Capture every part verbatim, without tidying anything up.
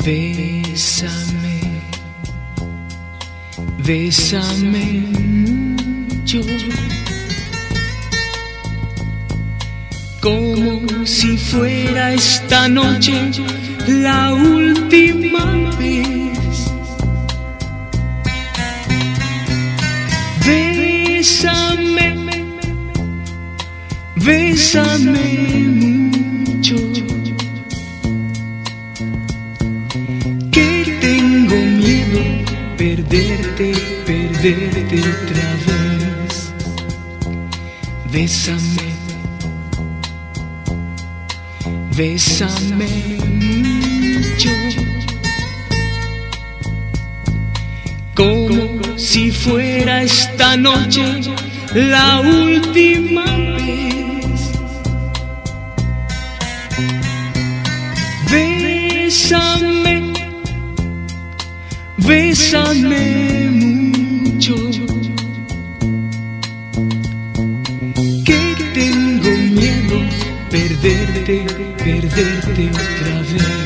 Bésame, bésame mucho, como si fuera esta noche la última vez. Bésame, bésame mucho, que tengo miedo perderte, perderte otra vez. Bésame, bésame mucho, como si fuera esta noche la última vez. Bésame, bésame mucho, que tengo miedo perderte, perderte otra vez.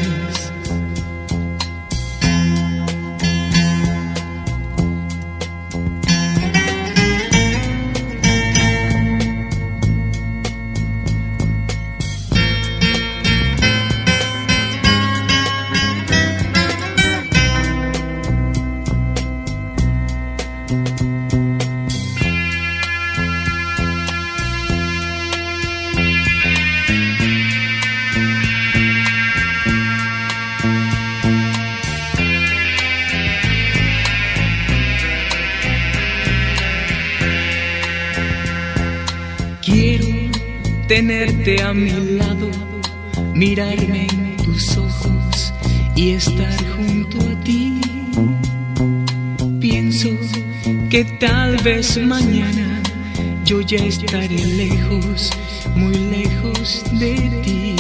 Quiero tenerte a mi lado, mirarme en tus ojos y estar junto a ti. Pienso que tal vez mañana yo ya estaré lejos, muy lejos de ti.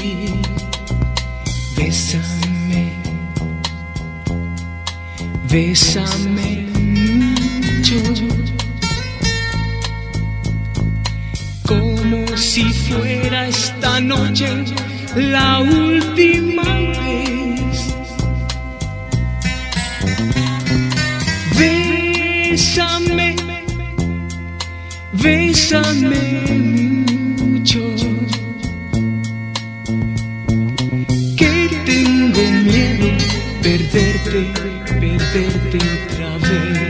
Bésame, bésame mucho, como si fuera esta noche la última vez. Bésame, bésame mucho, que tengo miedo perderte, perderte otra vez.